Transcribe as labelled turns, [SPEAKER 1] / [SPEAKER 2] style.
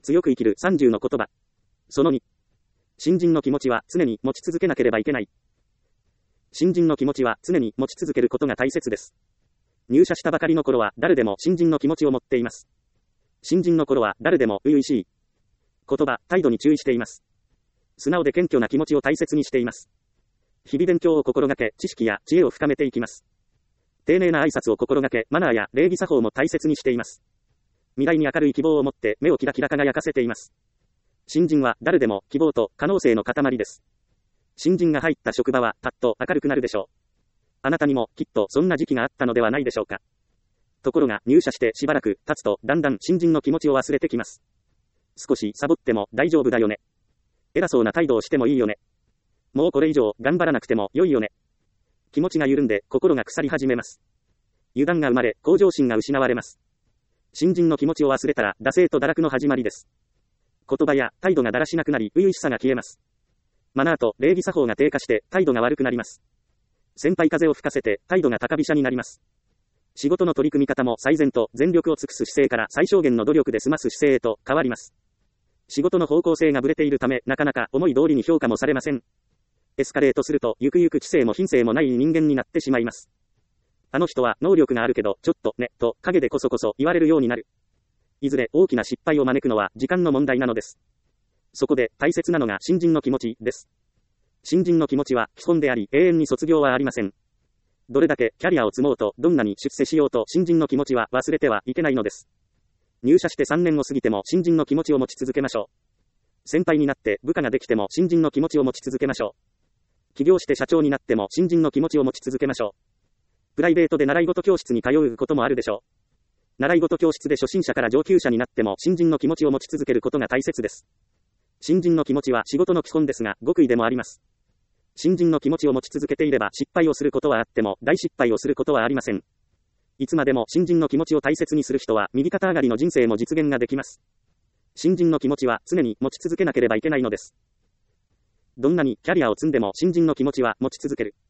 [SPEAKER 1] 強く生きる30の言葉。その2。新人の気持ちは常に持ち続けなければいけない。新人の気持ちは常に持ち続けることが大切です。入社したばかりの頃は誰でも新人の気持ちを持っています。新人の頃は誰でも初々しい言葉、態度に注意しています。素直で謙虚な気持ちを大切にしています。日々勉強を心がけ、知識や知恵を深めていきます。丁寧な挨拶を心がけ、マナーや礼儀作法も大切にしています。未来に明るい希望を持って目をキラキラ輝かせています。新人は誰でも希望と可能性の塊です。新人が入った職場はパッと明るくなるでしょう。あなたにもきっとそんな時期があったのではないでしょうか。ところが入社してしばらく経つとだんだん新人の気持ちを忘れてきます。少しサボっても大丈夫だよね。偉そうな態度をしてもいいよね。もうこれ以上頑張らなくても良いよね。気持ちが緩んで心が腐り始めます。油断が生まれ向上心が失われます。新人の気持ちを忘れたら惰性と堕落の始まりです。言葉や態度がだらしなくなり初々しさが消えます。マナーと礼儀作法が低下して態度が悪くなります。先輩風を吹かせて態度が高飛車になります。仕事の取り組み方も最善と全力を尽くす姿勢から最小限の努力で済ます姿勢へと変わります。仕事の方向性がぶれているためなかなか思い通りに評価もされません。エスカレートするとゆくゆく知性も品性もない人間になってしまいます。あの人は能力があるけどちょっとねと陰でこそこそ言われるようになる。いずれ大きな失敗を招くのは時間の問題なのです。そこで大切なのが新人の気持ちです。新人の気持ちは基本であり永遠に卒業はありません。どれだけキャリアを積もうとどんなに出世しようと新人の気持ちは忘れてはいけないのです。入社して3年を過ぎても新人の気持ちを持ち続けましょう。先輩になって部下ができても新人の気持ちを持ち続けましょう。起業して社長になっても新人の気持ちを持ち続けましょう。プライベートで習い事教室に通うこともあるでしょう。習い事教室で初心者から上級者になっても新人の気持ちを持ち続けることが大切です。新人の気持ちは仕事の基本ですが極意でもあります。新人の気持ちを持ち続けていれば失敗をすることはあっても大失敗をすることはありません。いつまでも新人の気持ちを大切にする人は右肩上がりの人生も実現ができます。新人の気持ちは常に持ち続けなければいけないのです。どんなにキャリアを積んでも新人の気持ちは持ち続ける。